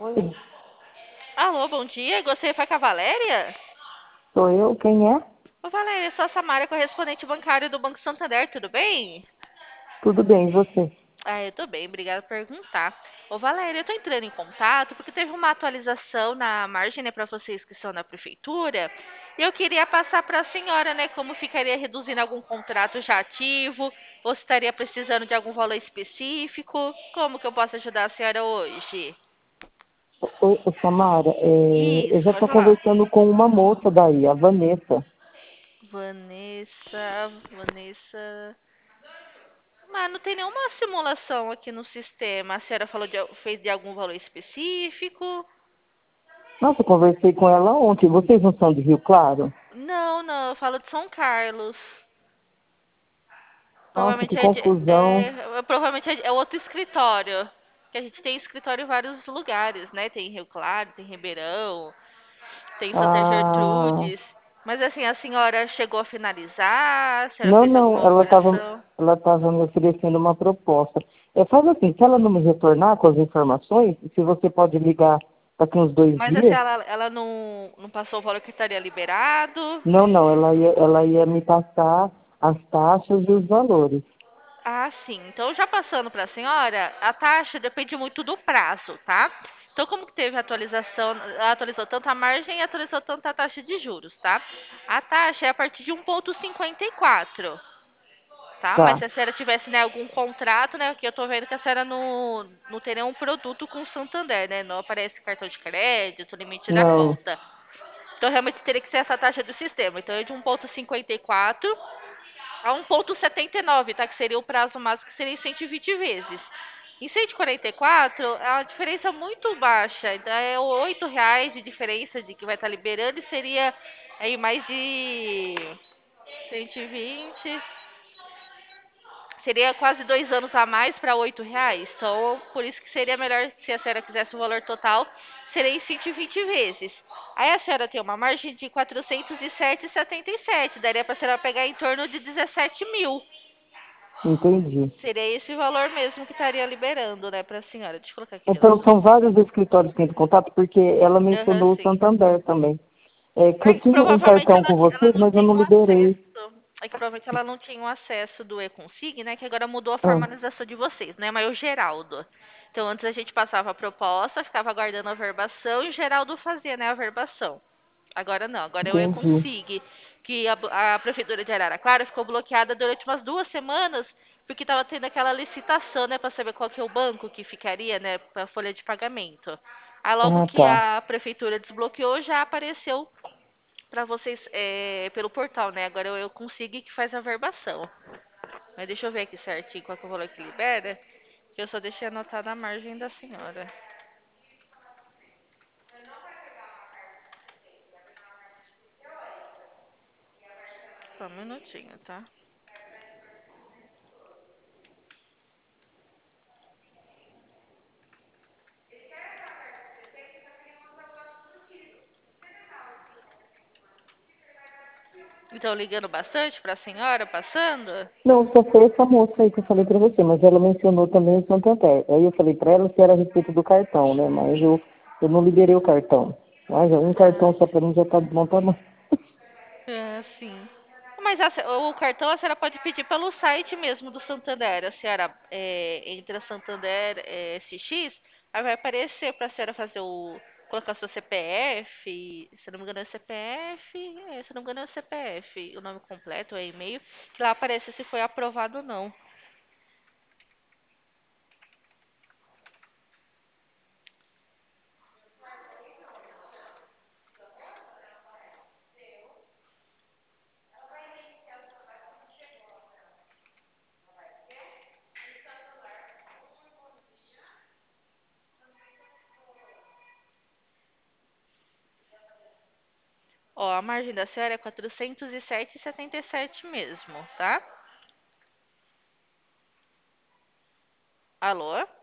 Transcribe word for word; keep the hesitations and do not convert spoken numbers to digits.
Oi, Alô, bom dia. Gostaria de falar com a Valéria? sou eu, quem é? Ô, Valéria, eu sou a Samara, correspondente bancário do Banco Santander, tudo bem? Tudo bem, e você? Ah, eu tô bem, obrigada por perguntar. Ô, Valéria, eu tô entrando em contato porque teve uma atualização na margem, né, para vocês que são da prefeitura. E eu queria passar para a senhora, né, como ficaria reduzindo algum contrato já ativo, ou se estaria precisando de algum valor específico. Como que eu posso ajudar a senhora hoje? Oi, ô, Samara, é, eu Isso, já pode estou falar. conversando com uma moça daí, a Vanessa. Vanessa, Vanessa. Mas não tem nenhuma simulação aqui no sistema. A senhora falou de, fez de algum valor específico? Nossa, eu conversei com ela ontem. Vocês não são de Rio Claro? Não, não, eu falo de São Carlos. Nossa, que Provavelmente é, de- confusão. é- provavelmente é, é outro escritório. Que a gente tem escritório em vários lugares, né? Tem em Rio Claro, tem em Ribeirão, tem em Santa Ah, Gertrudes. Mas assim, a senhora chegou a finalizar? A senhora não, fez não, alguma ela estava avaliação? ela estava me oferecendo uma proposta. É, faz assim, se ela não me retornar com as informações, se você pode ligar daqui uns dois Mas assim, dias. ela, ela não, não passou o valor que estaria liberado? Não, não, ela ia, ela ia me passar as taxas e os valores. Ah, sim. Então, já passando para a senhora, a taxa depende muito do prazo, tá? Então, como que teve atualização, atualizou tanto a margem e atualizou tanto a taxa de juros, tá? A taxa é a partir de um vírgula cinquenta e quatro, tá? Mas Tá. se a senhora tivesse, né, algum contrato, né, que eu tô vendo que a senhora não, não tem nenhum produto com o Santander, né? Não aparece cartão de crédito, limite na Não, conta. Então, realmente teria que ser essa taxa do sistema. Então, é de um vírgula cinquenta e quatro a um vírgula setenta e nove, tá? Que seria o prazo máximo, que seria em cento e vinte vezes. Em cento e quarenta e quatro, é uma diferença muito baixa. Então, é oito reais de diferença de que vai estar liberando e seria aí mais de cento e vinte. Seria quase dois anos a mais para oito reais. Então, por isso que seria melhor, se a senhora quisesse o valor total, seria em cento e vinte vezes. Aí a senhora tem uma margem de quatrocentos e sete vírgula setenta e sete. Daria para a senhora pegar em torno de dezessete mil. entendi. Seria esse valor mesmo que estaria liberando, né, para a senhora. Deixa eu colocar aqui Então, os. são vários escritórios que entram em contato, porque ela Aham, mencionou o sim. Santander também. É que É eu que tinha um provavelmente cartão ela, com ela vocês, não mas eu tinha não o liberei. acesso. É que provavelmente ela não tinha o acesso do e-consig, né? Que agora mudou a Ah, formalização de vocês, né? Mas o Geraldo. Então antes a gente passava a proposta, ficava aguardando a verbação e o Geraldo fazia, né, a verbação. Agora não, agora é o entendi. e-consig, que a, a prefeitura de Araraquara ficou bloqueada durante umas duas semanas, porque estava tendo aquela licitação, né, para saber qual que é o banco que ficaria, né, para a folha de pagamento. Aí logo Ah, que tá. a prefeitura desbloqueou, já apareceu para vocês é, pelo portal, né? Agora eu, eu consigo que faz a verbação. Mas deixa eu ver aqui certinho qual que é o valor que libera, que eu só deixei anotado a margem da senhora. Só um minutinho, tá? Então ligando bastante para a senhora, passando? Não, só foi essa moça aí que eu falei pra você, mas ela mencionou também o Santander. Aí eu falei pra ela que era a respeito do cartão, né? Mas eu, eu não liberei o cartão. Mas um Ah, cartão só pra mim já tá de bom tamanho. ah, sim. Mas a se- o cartão a senhora pode pedir pelo site mesmo do Santander. A senhora é, entra Santander é, S X, aí vai aparecer para a senhora fazer o. Colocar seu C P F, se não me engano é C P F, é, se não me engano é C P F, o nome completo, é e-mail, que lá aparece se foi aprovado ou não. Ó, a margem da senhora é quatrocentos e sete vírgula setenta e sete mesmo, tá? Alô?